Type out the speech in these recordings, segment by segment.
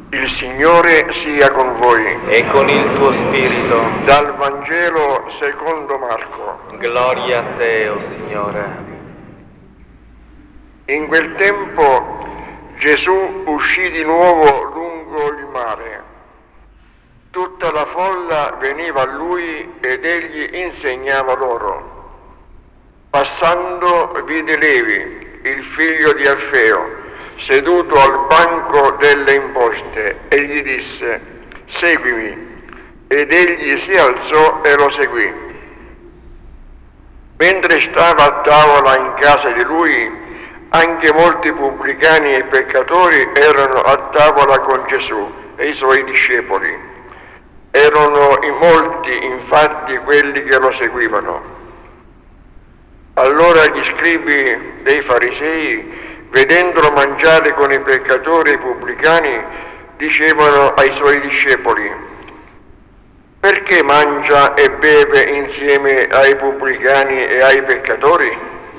Il Signore sia con voi. E con il tuo spirito. Dal Vangelo secondo Marco. Gloria a te, o Signore. In quel tempo Gesù uscì di nuovo lungo il mare. Tutta la folla veniva a lui ed egli insegnava loro. Passando vide Levi, il figlio di Alfeo, seduto al banco delle imposte, e gli disse: seguimi. Ed egli si alzò e lo seguì. Mentre stava a tavola in casa di lui, anche molti pubblicani e peccatori erano a tavola con Gesù e i suoi discepoli. Erano in molti, infatti, quelli che lo seguivano. Allora gli scribi dei farisei, vedendolo mangiare con i peccatori e i pubblicani, dicevano ai suoi discepoli: perché mangia e beve insieme ai pubblicani e ai peccatori?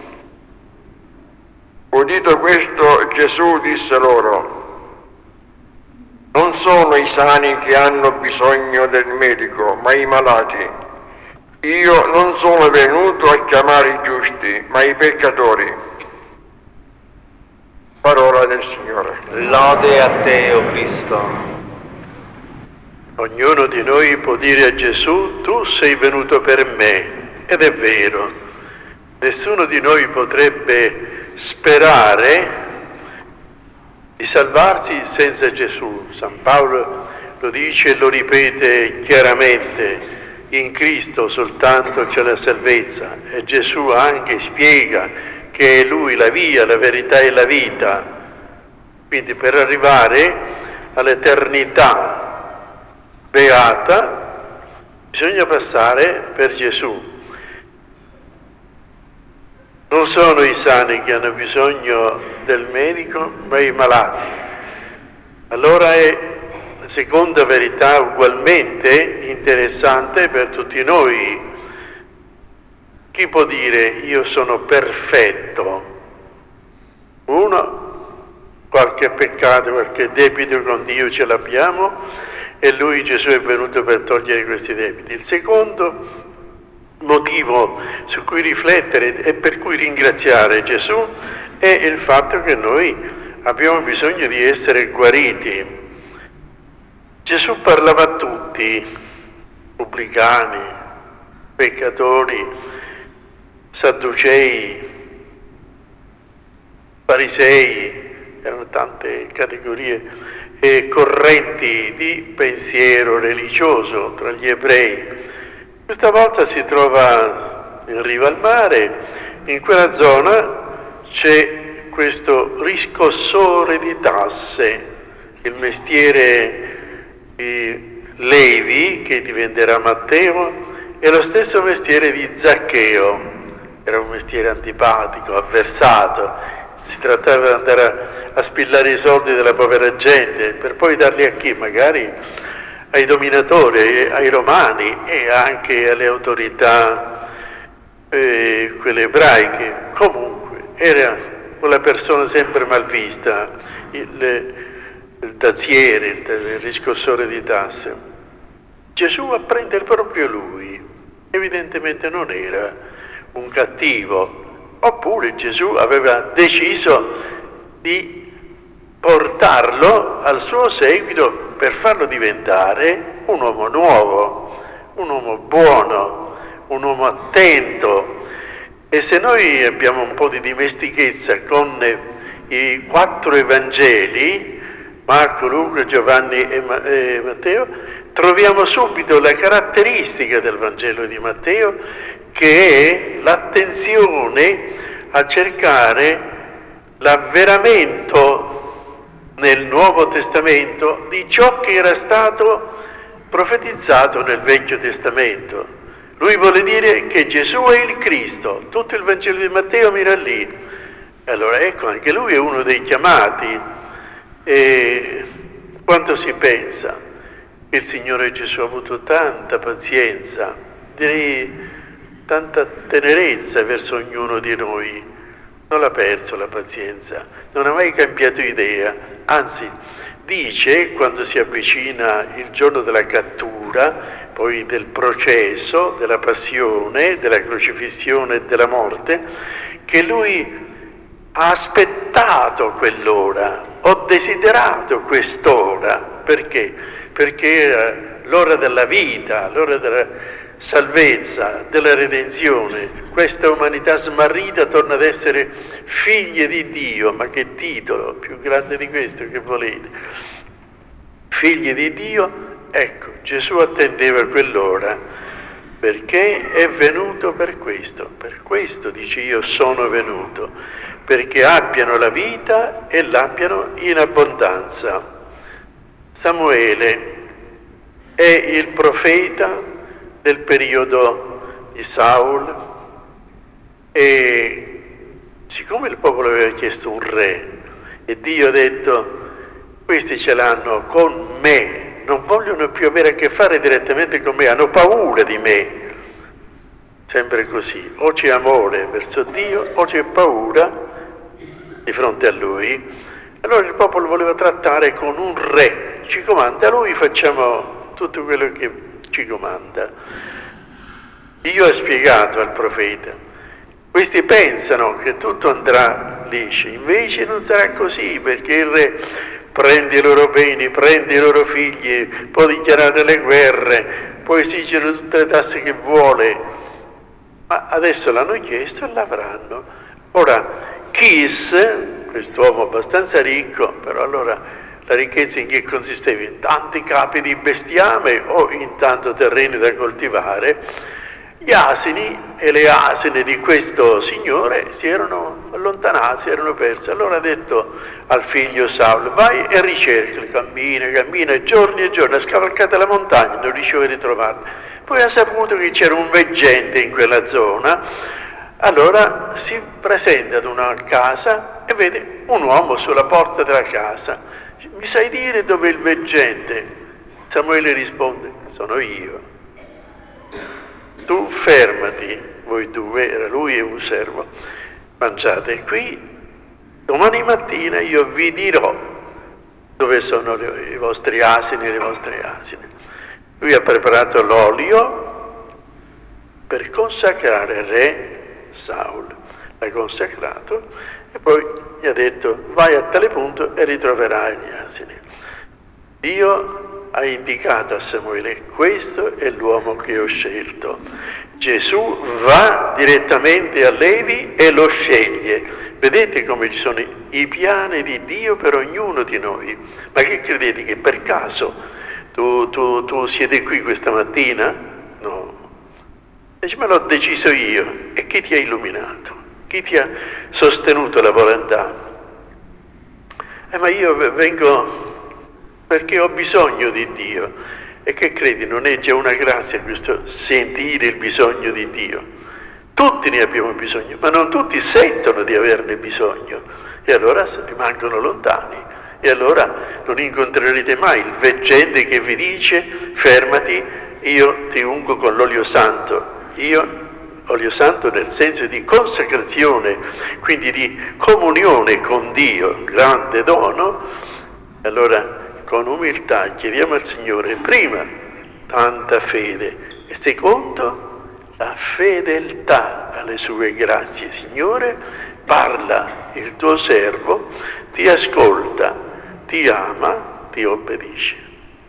Udito questo, Gesù disse loro: non sono i sani che hanno bisogno del medico, ma i malati. Io non sono venuto a chiamare i giusti, ma i peccatori. Parola del Signore. Lode a te, o Cristo. Ognuno di noi può dire a Gesù: tu sei venuto per me, ed è vero. Nessuno di noi potrebbe sperare di salvarsi senza Gesù. San Paolo lo dice e lo ripete chiaramente: in Cristo soltanto c'è la salvezza. E Gesù anche spiega che è Lui la via, la verità e la vita. Quindi per arrivare all'eternità beata bisogna passare per Gesù. Non sono i sani che hanno bisogno del medico, ma i malati. Allora è la seconda verità ugualmente interessante per tutti noi. Chi può dire io sono perfetto? Uno, qualche peccato, qualche debito con Dio ce l'abbiamo e Lui, Gesù, è venuto per togliere questi debiti. Il secondo motivo su cui riflettere e per cui ringraziare Gesù è il fatto che noi abbiamo bisogno di essere guariti. Gesù parlava a tutti, pubblicani, peccatori, sadducei, farisei, erano tante categorie e correnti di pensiero religioso tra gli ebrei. Questa volta si trova in riva al mare, in quella zona c'è questo riscossore di tasse, il mestiere di Levi, che diventerà Matteo, e lo stesso mestiere di Zaccheo. Era un mestiere antipatico, avversato, si trattava di andare a spillare i soldi della povera gente per poi darli a chi? Magari ai dominatori, ai romani e anche alle autorità quelle ebraiche. Comunque era una persona sempre malvista, il tazziere, il riscossore di tasse. Gesù a prendere proprio lui, evidentemente non era un cattivo, oppure Gesù aveva deciso di portarlo al suo seguito per farlo diventare un uomo nuovo, un uomo buono, un uomo attento. E se noi abbiamo un po' di dimestichezza con i 4 Evangeli, Marco, Luca, Giovanni e Matteo, troviamo subito la caratteristica del Vangelo di Matteo, che è l'attenzione a cercare l'avveramento nel Nuovo Testamento di ciò che era stato profetizzato nel Vecchio Testamento. Lui vuole dire che Gesù è il Cristo. Tutto il Vangelo di Matteo mira lì. E allora ecco, anche lui è uno dei chiamati. E quanto si pensa che il Signore Gesù ha avuto tanta pazienza, direi tanta tenerezza verso ognuno di noi, non l'ha perso la pazienza, non ha mai cambiato idea, anzi dice, quando si avvicina il giorno della cattura, poi del processo, della passione, della crocifissione e della morte, che lui ha aspettato quell'ora, ho desiderato quest'ora. Perché? Perché era l'ora della vita, l'ora della salvezza, della redenzione. Questa umanità smarrita torna ad essere figlie di Dio. Ma che titolo più grande di questo che volete? Figli di Dio. Ecco, Gesù attendeva quell'ora, perché è venuto per questo dice io sono venuto, perché abbiano la vita e l'abbiano in abbondanza. Samuele è il profeta del periodo di Saul e siccome il popolo aveva chiesto un re e Dio ha detto questi ce l'hanno con me, non vogliono più avere a che fare direttamente con me, hanno paura di me. Sempre così, o c'è amore verso Dio o c'è paura di fronte a Lui. Allora il popolo voleva trattare con un re, ci comanda lui, facciamo tutto quello che ci comanda. Dio ha spiegato al profeta, questi pensano che tutto andrà liscio, invece non sarà così, perché il re prende i loro beni, prende i loro figli, può dichiarare le guerre, può esigere tutte le tasse che vuole, ma adesso l'hanno chiesto e l'avranno. Ora, Kis, quest'uomo abbastanza ricco, però allora la ricchezza in che consisteva? In tanti capi di bestiame o in tanto terreni da coltivare? Gli asini e le asine di questo signore si erano allontanati, si erano persi. Allora ha detto al figlio Saul, vai e ricercali, cammina giorni e giorni, ha scavalcato la montagna, non riusciva a ritrovarli. Poi ha saputo che c'era un veggente in quella zona, allora si presenta ad una casa e vede un uomo sulla porta della casa. Mi sai dire dove è il veggente? Samuele risponde, sono io. Tu fermati, voi due, era lui e un servo, mangiate qui, domani mattina io vi dirò dove sono i vostri asini e le vostre asine. Lui ha preparato l'olio per consacrare il re Saul, l'ha consacrato e poi gli ha detto vai a tale punto e ritroverai gli asini. Dio ha indicato a Samuele, questo è l'uomo che ho scelto. Gesù va direttamente a Levi e lo sceglie. Vedete come ci sono i piani di Dio per ognuno di noi. Ma che credete che per caso tu siedi qui questa mattina? No. Dice, ma l'ho deciso io. E chi ti ha illuminato? Chi ti ha sostenuto la volontà? Ma io vengo perché ho bisogno di Dio. E che credi, non è già una grazia questo sentire il bisogno di Dio? Tutti ne abbiamo bisogno, ma non tutti sentono di averne bisogno. E allora rimangono lontani. E allora non incontrerete mai il veggente che vi dice fermati, io ti ungo con l'olio santo. Olio santo nel senso di consacrazione, quindi di comunione con Dio, grande dono. Allora con umiltà chiediamo al Signore, prima, tanta fede e secondo, la fedeltà alle sue grazie. Signore, parla il tuo servo, ti ascolta, ti ama, ti obbedisce.